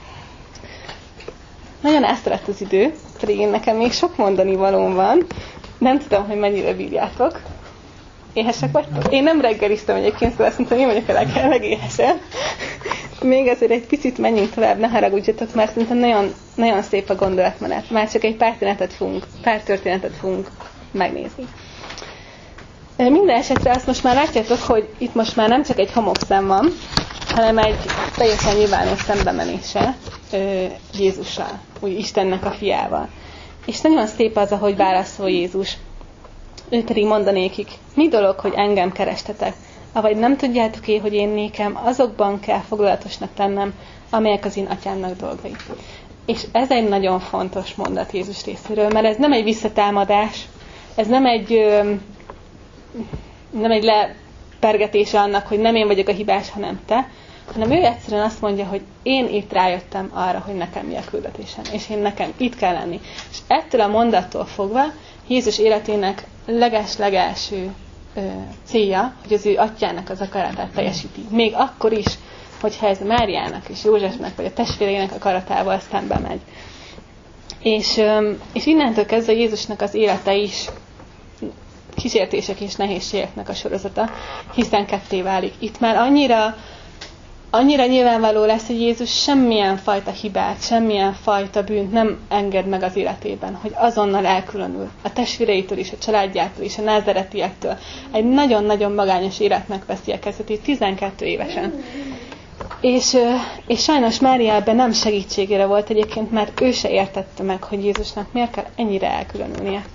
Nagyon elszaladt az idő, pedig én nekem még sok mondani valóm van. Nem tudom, hogy mennyire bírjátok. Éhesek vagytok? Én nem reggeliztem egyébként, szóval azt mondtam, én vagyok a leg, legéhesebb. Még azért egy picit menjünk tovább, ne haragudjatok, mert szerintem nagyon, nagyon szép a gondolatmenet. Már csak egy pár történetet fogunk, pár történetet fogunk megnézni. Minden esetre azt most már látjátok, hogy itt most már nem csak egy homokszem van, hanem egy teljesen nyilvános szembemenése Jézussal, úgy Istennek a fiával. És nagyon szép az, ahogy válaszol Jézus. Ő pedig mondanékik, mi dolog, hogy engem kerestetek? Avagy nem tudjátok-e, hogy én nékem azokban kell foglalatosnak lennem, amelyek az én atyámnak dolgai. És ez egy nagyon fontos mondat Jézus részéről, mert ez nem egy visszatámadás, ez nem egy... nem egy lepergetése annak, hogy nem én vagyok a hibás, hanem te, hanem ő egyszerűen azt mondja, hogy én itt rájöttem arra, hogy nekem mi a küldetésem, és én nekem itt kell lenni. És ettől a mondattól fogva Jézus életének leges-legelső ö, célja, hogy az ő atyának az akaratát teljesíti. Még akkor is, hogyha ez Máriának és Józsefnek, vagy a testvéreinek akaratával szembe megy. És, ö, és innentől kezdve Jézusnak az élete is kísértések és nehézségeknek a sorozata, hiszen ketté válik. Itt már annyira, annyira nyilvánvaló lesz, hogy Jézus semmilyen fajta hibát, semmilyen fajta bűnt nem enged meg az életében, hogy azonnal elkülönül. A testvéreitől is, a családjától is, a názaretiektől. Egy nagyon-nagyon magányos életnek veszi a kezdetét, tizenkét évesen. És, és sajnos Mária ebben nem segítségére volt egyébként, mert ő se értette meg, hogy Jézusnak miért kell ennyire elkülönülnie.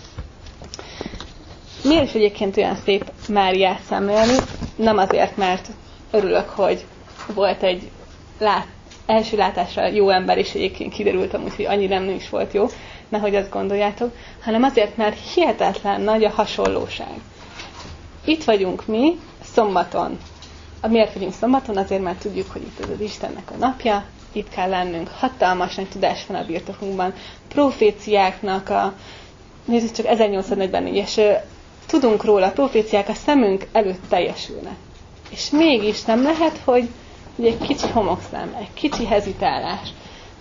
Miért is egyébként olyan szép Máriát szemlélni? Nem azért, mert örülök, hogy volt egy lát, első látásra jó ember, és egyébként kiderült amúgy, hogy annyira nem is volt jó, nehogy azt gondoljátok, hanem azért, mert hihetetlen nagy a hasonlóság. Itt vagyunk mi, szombaton. Miért vagyunk szombaton? Azért, mert tudjuk, hogy itt ez az Istennek a napja, itt kell lennünk, hatalmas nagy tudás van a birtokunkban, proféciáknak a, nézzük csak ezernyolcszáznegyvennégyes, tudunk róla, proféciák a szemünk előtt teljesülnek. És mégis nem lehet, hogy egy kicsi homokszám, egy kicsi hezitálás,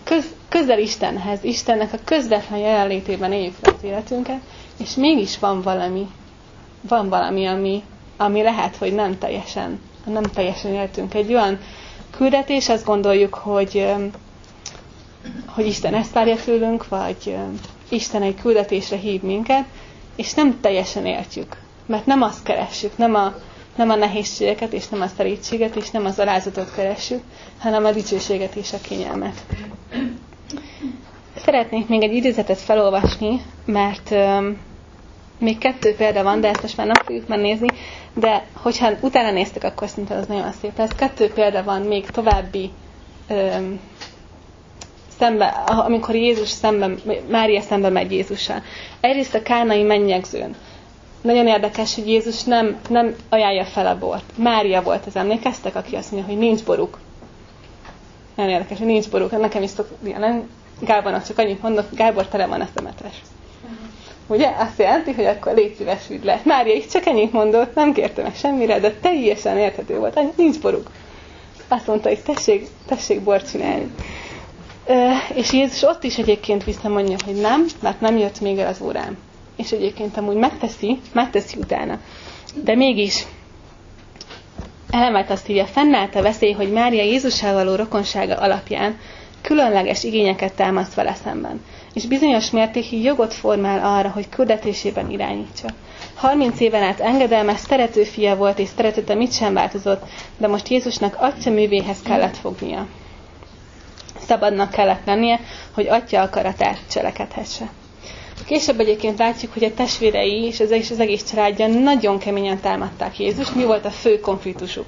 köz, közel Istenhez, Istennek a közvetlen jelenlétében éljük le az életünket, és mégis van valami, van valami, ami, ami lehet, hogy nem teljesen, nem teljesen éltünk. Egy olyan küldetés, azt gondoljuk, hogy, hogy Isten ezt várja tőlünk, vagy Isten egy küldetésre hív minket, és nem teljesen értjük. Mert nem azt keressük, nem a, nem a nehézségeket, és nem a szerítséget, és nem az alázatot keressük, hanem a dicsőséget és a kényelmet. Szeretnék még egy idézetet felolvasni, mert um, még kettő példa van, de ezt most már nem fogjuk már nézni, de hogyha utána néztek, akkor szerintem az nagyon szép lesz. Kettő példa van még további um, szembe, amikor Jézus szemben, Mária szembe megy Jézussal. Egyrészt a kánai mennyegzőn. Nagyon érdekes, hogy Jézus nem, nem ajánlja fel a bort. Mária volt az, emlékeztek, aki azt mondja, hogy nincs boruk. Nagyon érdekes, hogy nincs boruk. Nekem is szok, nem? Gábornak csak annyit mondott, Gábor, tele van a szemetes. Ugye? Azt jelenti, hogy akkor légy szíves, vidd le. Mária is csak ennyit mondott, nem kérte meg semmire, de teljesen érthető volt. Nincs boruk. Azt mondta, hogy tessék, tessék bort csinálni. És Jézus ott is egyébként visszamondja, hogy nem, mert nem jött még el az órám. És egyébként amúgy megteszi, megteszi utána. De mégis Elmelt azt írja, fennállt a veszély, hogy Mária Jézussal való rokonsága alapján különleges igényeket támaszt vele szemben, és bizonyos mértékig jogot formál arra, hogy küldetésében irányítsa. harminc éven át engedelmes, szerető fia volt, és szeretete mit sem változott, de most Jézusnak atya művéhez kellett fognia. Szabadnak kellett lennie, hogy atya akaratát cselekedhesse. Később egyébként látjuk, hogy a testvérei és az, és az egész családja nagyon keményen támadták Jézust. Mi volt a fő konfliktusuk?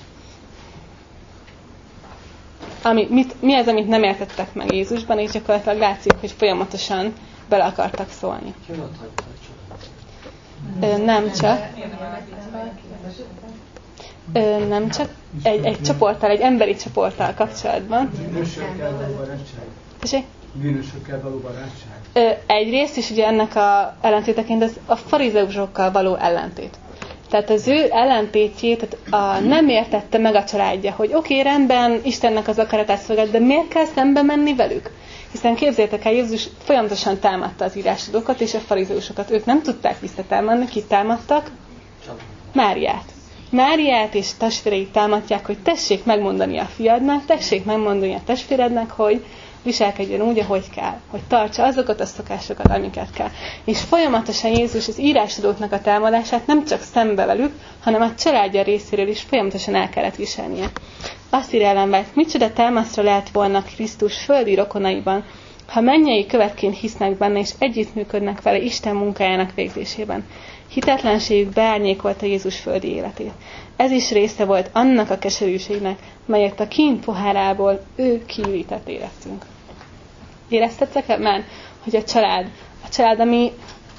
Ami, mit, mi az, amit nem értettek meg Jézusban, és gyakorlatilag látszik, hogy folyamatosan bele akartak szólni. Ö, nem csak. Ö, nem csak. Egy, egy csoporttal, egy emberi csoporttal kapcsolatban. Tessék? Bűnösökkel való barátság? Ö, egyrészt, és ugye ennek a ellentéteként az a farizeusokkal való ellentét. Tehát az ő ellentétjét a, nem értette meg a családja, hogy oké, okay, rendben, Istennek az akaratát szolgál, de miért kell szembe menni velük? Hiszen képzeljétek el, Jézus folyamatosan támadta az írásadókat és a farizeusokat. Ők nem tudták visszatámadni, kit támadtak? Máriát. Máriát és testvéreit támadják, hogy tessék megmondani a fiadnak, tessék megmondani a testvérednek, hogy viselkedjen úgy, ahogy kell, hogy tartsa azokat a szokásokat, amiket kell. És folyamatosan Jézus az írásadóknak a támadását nem csak szembe velük, hanem a családja részéről is folyamatosan el kellett viselnie. Azt ír ellenben, micsoda támaszra lehet volna Krisztus földi rokonaiban, ha mennyei követként hisznek benne, és együttműködnek vele Isten munkájának végzésében. Hitetlenségük beárnyékolta Jézus földi életét. Ez is része volt annak a keserűségnek, melyet a kín pohárából ő kiürített érettünk. Éreztettek már, hogy a család, a család, ami,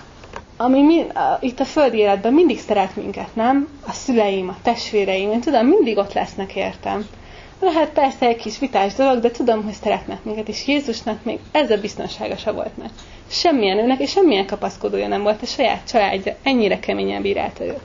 ami mi, a, itt a földi életben mindig szeret minket, nem? A szüleim, a testvéreim, én tudom, mindig ott lesznek értem. Lehet persze egy kis vitás dolog, de tudom, hogy szeretnek minket, és Jézusnak még ez a biztonságosa volt meg. Semmilyen őnek és semmilyen kapaszkodója nem volt, a saját családja ennyire keményen bírálta őt.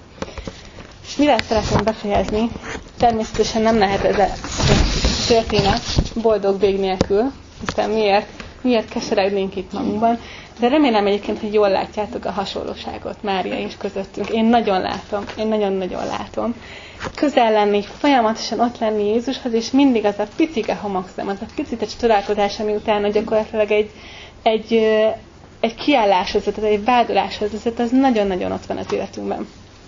És mivel szeretném befejezni, természetesen nem lehet ez a történet boldog vég nélkül, hiszen miért, miért keseregnénk itt magunkban, de remélem egyébként, hogy jól látjátok a hasonlóságot Mária és közöttünk. Én nagyon látom, én nagyon-nagyon látom. Közel lenni, folyamatosan ott lenni Jézushoz, és mindig az a picike homokszem, az a picike csodálkozás, ami utána gyakorlatilag egy, egy, egy kiálláshoz, egy vádoláshoz, az nagyon-nagyon ott van az életünkben.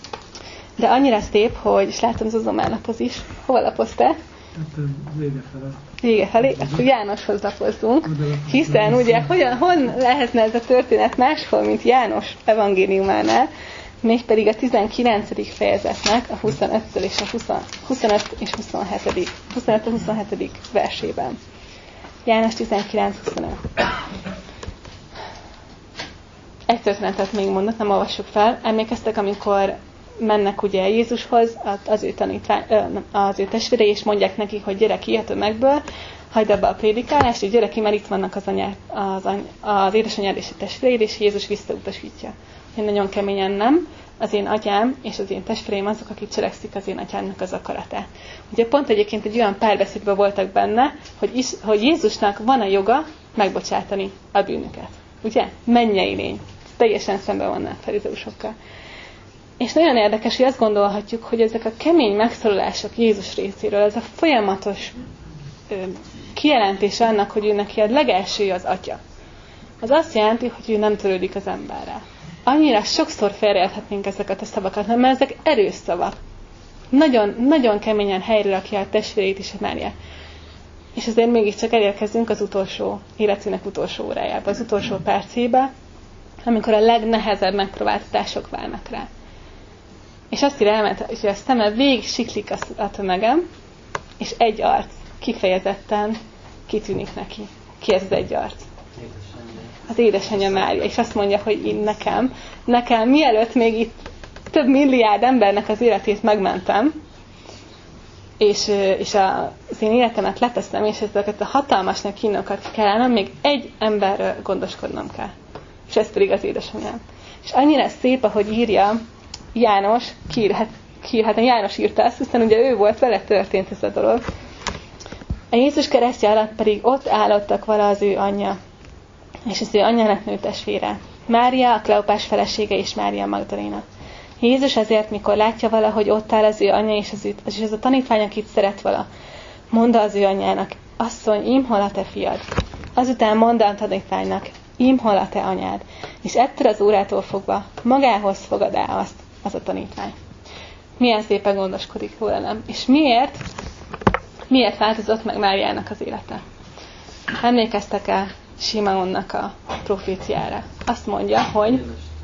De annyira szép, hogy, és látom Zozó már lapoz is. Hova lapoztál? Hát vége felé. Vége felé? Akkor Jánoshoz lapozzunk. Hiszen ugye, hogyan, hon lehetne ez a történet máshol, mint János evangéliumánál, mégpedig a tizenkilencedik fejezetnek a huszonöttől és a húsz, huszonöt és huszonhetedik huszonöt huszonhetedik versében. János tizenkilenc huszonöt. Egy történetet még mondott, nem olvassuk fel. Emlékeztek, amikor mennek ugye Jézushoz, az ő tanítvány, az ő testvérei, és mondják neki, hogy gyere ki a tömegből, hagyd abba a prédikálást, és gyere ki, mert itt vannak az, anyád, az, any, az édesanyád és a testvéreid, és Jézus visszautasítja. én nagyon keményen nem, az én atyám és az én testvéreim azok, akik cselekszik az én atyámnak az akaratát. Ugye pont egyébként egy olyan párbeszédben voltak benne, hogy, is, hogy Jézusnak van a joga megbocsátani a bűnöket. Ugye? Mennyei lény. Teljesen szemben vannak farizeusokkal. És nagyon érdekes, hogy azt gondolhatjuk, hogy ezek a kemény megszólalások Jézus részéről, ez a folyamatos ö, kijelentés annak, hogy ő neki a legelső az atya. Az azt jelenti, hogy ő nem törődik az emberrel. Annyira sokszor félreérthetnénk ezeket a szavakat, mert ezek erős szavak. Nagyon, nagyon keményen helyre rakja a testvérét is a Máriát. És azért mégiscsak elérkezünk az utolsó, életének utolsó órájába, az utolsó percébe, amikor a legnehezebb megpróbáltatások válnak rá. És azt írja, hogy a szeme végig siklik a tömegem, és egy arc kifejezetten kitűnik neki. Ki ez az egy arc? Az édesanyja Mária. És azt mondja, hogy én nekem, nekem mielőtt még itt több milliárd embernek az életét megmentem, és, és a, az én életemet leteszem, és ezeket a hatalmasnak kínokat kell állnom, még egy emberről gondoskodnom kell. És ez pedig az édesanyám. És annyira szép, ahogy írja János, kiírhat, kiírhat, János írta ezt, hiszen ugye ő volt, vele történt ez a dolog. A Jézus keresztje alatt pedig ott állottak vala az ő anyja, és az ő anyjának nő testvére. Mária, a Kleopás felesége, és Mária Magdaléna. Jézus azért, mikor látja vala, hogy ott áll az ő anyja, és, az ő, és az a tanítvány, akit szeret vala, mondta az ő anyjának, asszony, ím hol a te fiad? Azután mondta a tanítványnak, ím hol a te anyád? És ettől az órától fogva magához fogadá azt, az a tanítvány. Milyen szépen gondoskodik róla, nem? És miért? Miért változott meg Máriának az élete? Emlékeztek el Simeonnak a proféciára? Azt mondja, hogy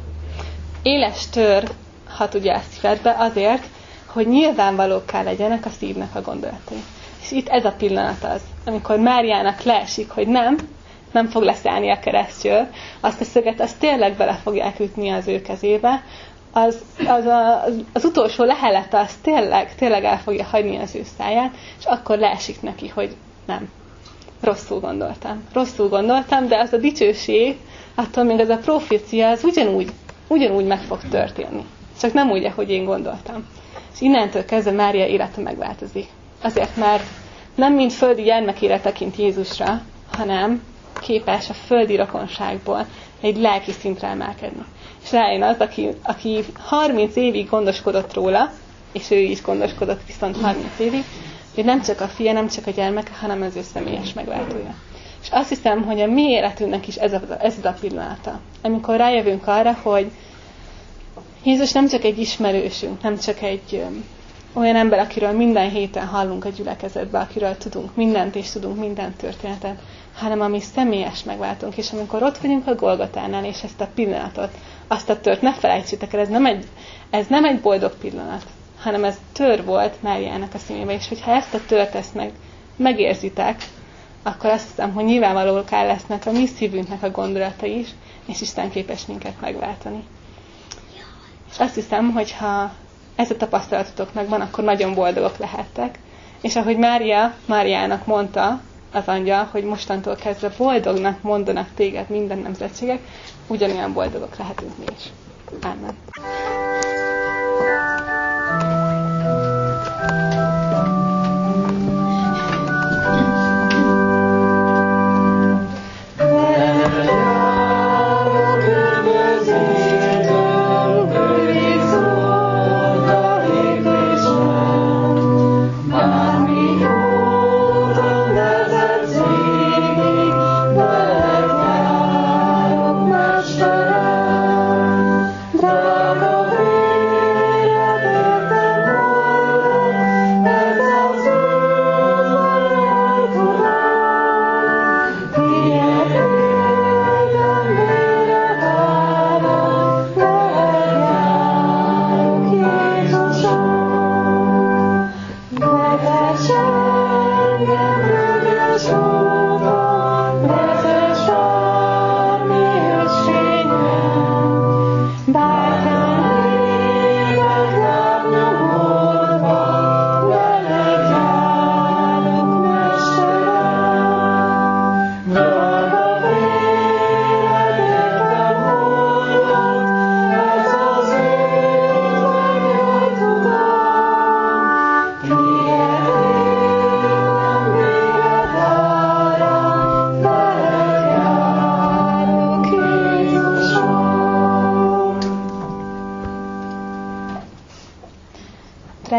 éles tör, ha tudja a szívedbe, azért, hogy nyilvánvalókká legyenek a szívnek a gondolatai. És itt ez a pillanat az, amikor Máriának leesik, hogy nem, nem fog leszállni a keresztről, azt a szöget, azt tényleg bele fogják ütni az ő kezébe, az, az, a, az, az utolsó lehelete, az tényleg, tényleg el fogja hagyni az ő száját, és akkor leesik neki, hogy nem. Rosszul gondoltam. Rosszul gondoltam, de az a dicsőség, attól még az a profécia, az ugyanúgy, ugyanúgy meg fog történni. Csak nem úgy, ahogy én gondoltam. És innentől kezdve Mária élete megváltozik. Azért, mert nem mint földi gyermekére tekint Jézusra, hanem képes a földi rokonságból egy lelki szintre emelkedni. És rájön az, aki, aki harminc évig gondoskodott róla, és ő is gondoskodott viszont harminc évig, hogy nem csak a fia, nem csak a gyermeke, hanem az ő személyes megváltója. És azt hiszem, hogy a mi életünknek is ez, a, ez az a pillanata. Amikor rájövünk arra, hogy Jézus nem csak egy ismerősünk, nem csak egy ö, olyan ember, akiről minden héten hallunk a gyülekezetbe, akiről tudunk mindent és tudunk minden történetet, hanem a mi személyes megváltunk. És amikor ott vagyunk a Golgotánál, és ezt a pillanatot, azt a tört, ne felejtsétek el, ez nem egy, ez nem egy boldog pillanat, hanem ez tör volt Máriának a szívébe. És hogyha ezt a tört ezt meg, megérzitek, akkor azt hiszem, hogy nyilvánvalóká lesznek a mi szívünknek a gondolatai is, és Isten képes minket megváltani. És azt hiszem, hogy ha ez a tapasztalatotok megvan, akkor nagyon boldogok lehettek. És ahogy Mária, Máriának mondta az angyal, hogy mostantól kezdve boldognak mondanak téged minden nemzetségek, ugyanolyan boldogok lehetünk mi is. Amen. Bravo!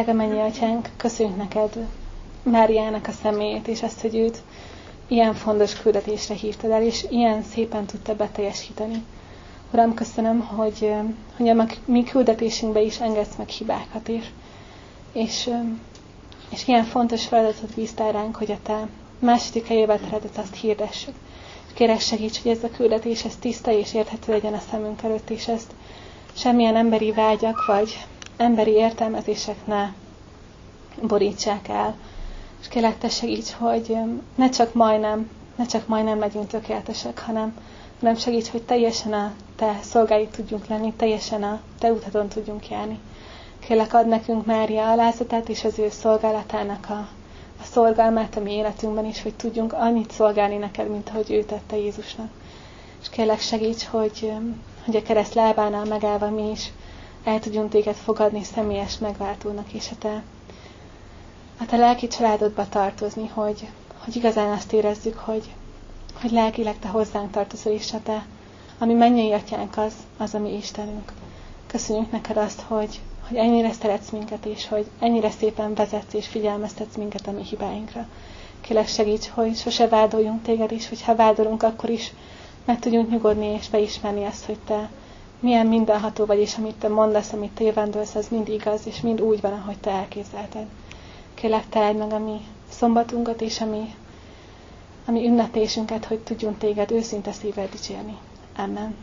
Drága mennyi Atyánk, köszönjük neked Máriának a személyét, és azt, hogy őt ilyen fontos küldetésre hívtad el, és ilyen szépen tudta beteljesíteni. Uram, köszönöm, hogy, hogy a mi küldetésünkbe is engedsz meg hibákat, és, és, és ilyen fontos feladatot bíztál ránk, hogy a te második helyével teredet azt hirdessük. És kérek, segíts, hogy ez a küldetés ez tiszta és érthető legyen a szemünk előtt, és ezt semmilyen emberi vágyak vagy emberi értelmezések ne borítsák el. És kérlek, te segíts, hogy ne csak majdnem, ne csak majdnem legyünk tökéletesek, hanem, hanem segíts, hogy teljesen a te szolgái tudjunk lenni, teljesen a te utadon tudjunk járni. Kérlek, add nekünk Mária alázatát és az ő szolgálatának a, a szolgálmát a mi életünkben is, hogy tudjunk annyit szolgálni neked, mint ahogy ő tette Jézusnak. És kérlek, segíts, hogy, hogy a kereszt lábánál megállva mi is el tudjunk téged fogadni személyes megváltónak, és a te, a te lelki családodba tartozni, hogy, hogy igazán azt érezzük, hogy, hogy lelkileg te hozzánk tartozol, és a te, ami mennyei Atyánk az, az a mi Istenünk. Köszönjük neked azt, hogy, hogy ennyire szeretsz minket, és hogy ennyire szépen vezetsz és figyelmeztetsz minket a mi hibáinkra. Kérlek, segíts, hogy sose vádoljunk téged, és hogyha vádolunk, akkor is meg tudjunk nyugodni és beismerni azt, hogy te milyen mindenható vagy, és amit te mondasz, amit te jövendőlsz, az mind igaz, és mind úgy van, ahogy te elképzelted. Kérlek, te áld meg a mi szombatunkat, és a mi, a mi ünnepésünket, hogy tudjunk téged őszinte szívvel dicsérni. Amen.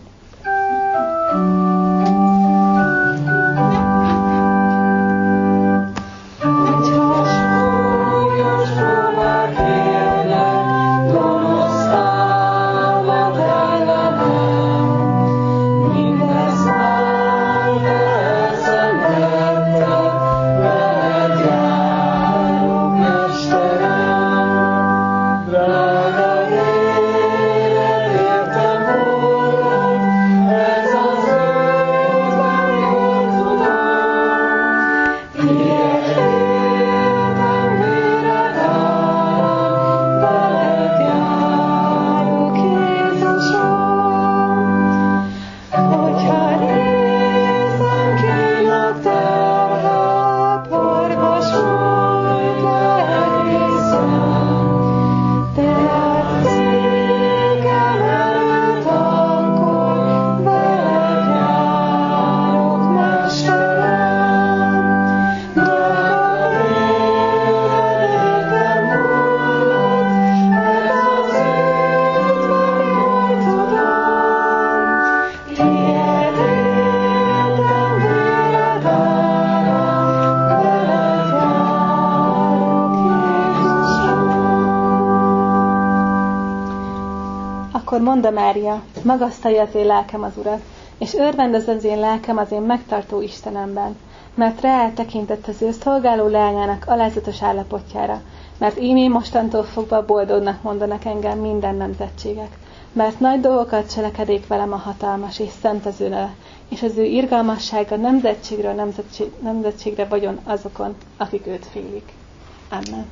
Akkor mondta Mária, magasztalja az én lelkem az Urat, és örvendez az én lelkem az én megtartó Istenemben, mert reál tekintett az ő szolgáló leányának alázatos állapotjára, mert ímé mostantól fogva boldognak mondanak engem minden nemzetségek, mert nagy dolgokat cselekedik velem a hatalmas, és szent az ő neve, és az ő irgalmassága nemzetségről nemzetség, nemzetségre vagyon azokon, akik őt félik. Amen.